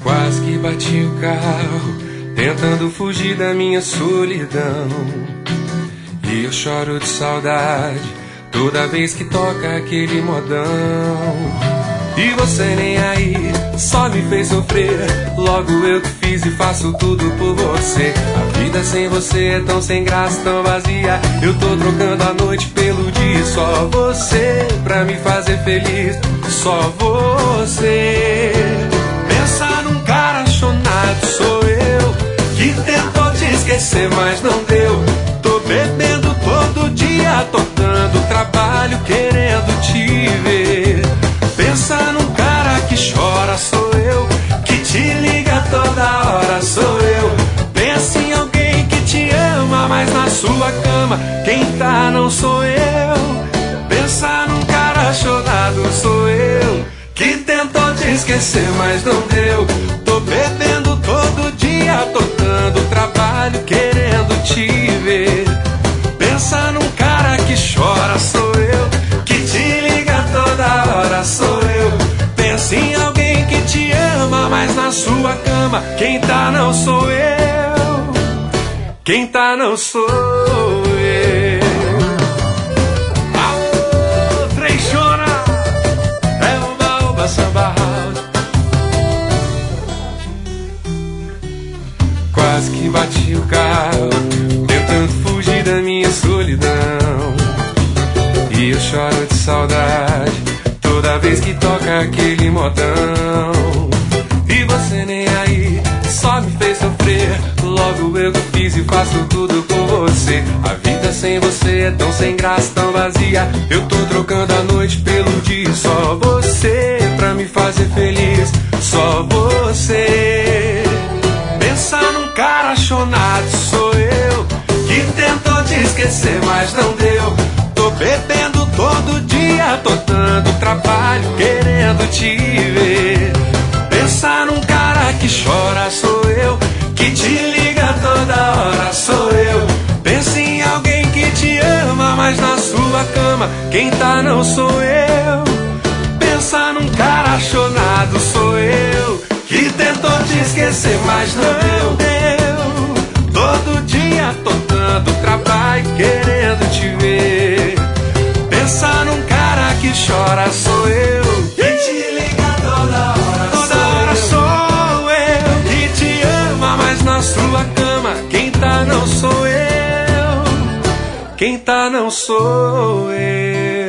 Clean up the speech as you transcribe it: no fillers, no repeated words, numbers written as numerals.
Quase que bati o carro, tentando fugir da minha solidão. E eu choro de saudade toda vez que toca aquele modão. E você nem aí, só me fez sofrer. Logo eu que fiz e faço tudo por você. A vida sem você é tão sem graça, tão vazia. Eu tô trocando a noite pelo dia. Só você pra me fazer feliz, só você. Pensa num cara chonado, sou eu, que tentou te esquecer, mas não deu. Tô bebendo todo dia, tô dando trabalho, querendo te ver. Pensa num cara que chora, sou eu, que te liga toda hora, sou eu. Pensa em alguém que te ama, mas na sua cama quem tá não sou eu. Pensa num cara chorado, sou eu, que tentou te esquecer, mas não deu. Tô bebendo todo dia, tô dando trabalho, querendo te ver. Pensa num cara que chora, sou eu, que te liga toda hora, sou eu. Pensa em alguém que te ama, mas na sua cama quem tá não sou eu. Quem tá não sou eu. Aô, Treixona, é o Baúba Samba House. Quase que bati o carro, tentando fugir da minha solidão. E eu choro de saudade toda vez que toca aquele modão. E você nem aí, só me fez sofrer. Logo eu que fiz e faço tudo por você. A vida sem você é tão sem graça, tão vazia. Eu tô trocando a noite pelo dia. Só você pra me fazer feliz, só você. Pensa num cara chonado, sou eu, que tentou te esquecer, mas não deu. Tô bebendo todo dia, tô dando trabalho, querendo te ver. Pensa num cara que chora, sou eu, que te liga toda hora, sou eu. Pensa em alguém que te ama, mas na sua cama quem tá não sou eu. Pensa num cara chonado, sou eu, que tentou te esquecer, mas não deu. Todo dia tô dando trabalho, querendo te ver. Pensa num cara que chora, sou eu, que te liga toda hora, sou eu, que te ama, mas na sua cama quem tá não sou eu. Quem tá não sou eu.